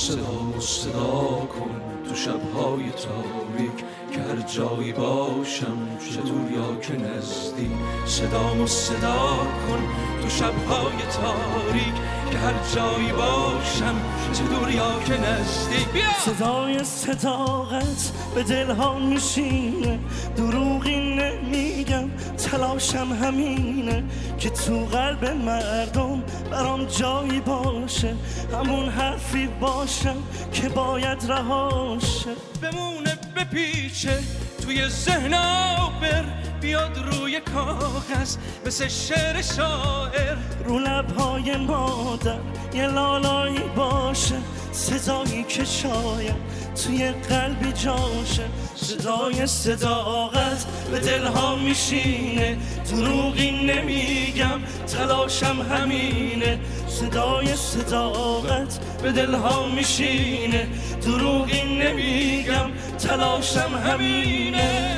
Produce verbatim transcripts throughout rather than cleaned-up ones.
صدا صدا کن تو شبهای تاریک که هر جایی باشم چه دور یا که نزدیک. صدا صدا کن تو شبهای تاریک که هر جایی باشم چه دور یا که نزدیک. صدای صداقت به دلها میشینه، دروغی نمیگم تلاشم همینه که تو قلب مردم برام جایی باشه، همون حرفی باشم که باید رهاشه. بمونه بپیچه توی ذهنم بر بیاد روی کاغذ مثل شعر شاعر، رو لبهای مادر یه لالایی باشه، صدایی که شاید توی قلبی جاشه. صدای صداقت به دلها میشینه، دروغی نمیگم تلاشم همینه. صدای صداقت به دلها میشینه، دروغی نمیگم تلاشم همینه.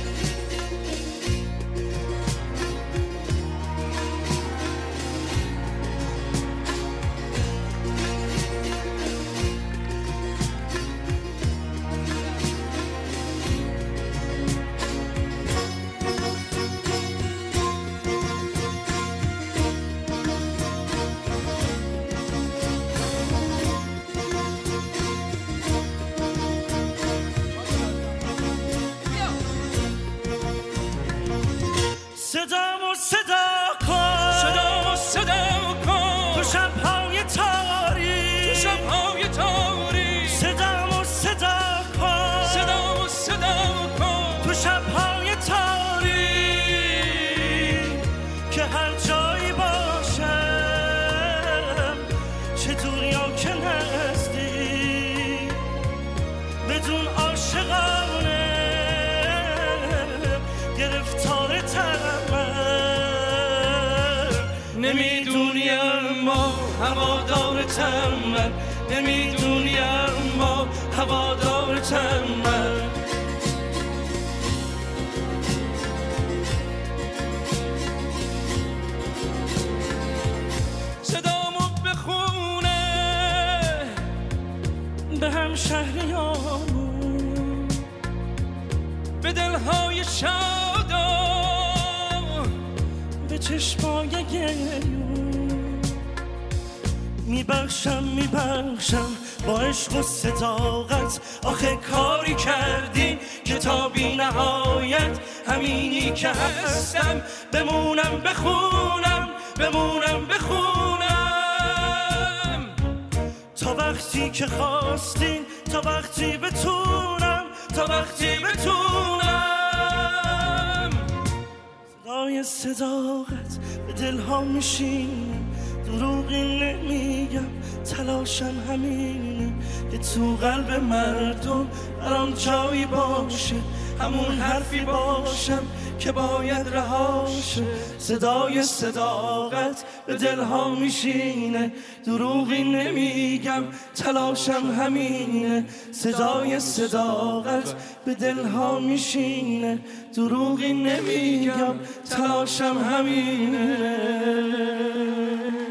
صدامو صدا کن، صدامو صدا کن تو شبهای تاریک، تو شبهای تاریک. صدامو صدا کن، صدامو صدا کن تو شبهای تاریک که هر جایی باشم چه دور یا که نزدیک، بدون عاشقانه گرفتار ترم. نمیدونی اما هوادارتم من، نمیدونی اما هوادارتم من. صدامو بخونه به هم شهریامون، به دلهای شادم، به چشمای گریون. میبخشم میبخشم با عشق و صداقت، آخه کاری کردی که تا بی نهایت همینی که هستم بمونم بخونم، بمونم بخونم تا وقتی که خواستین، تا وقتی بتونم، تا وقتی بتونم. صدای صداقت به دلها میشینه، دروغی نمیگم تلاشم همینه که تو قلب مردم برام جایی باشه، همون حرفی باشم که باید رهاشه. صدای صداقت به دلها میشینه، دروغی نمیگم تلاشم همینه. صدای صداقت به دلها میشینه، دروغی نمیگم تلاشم همینه.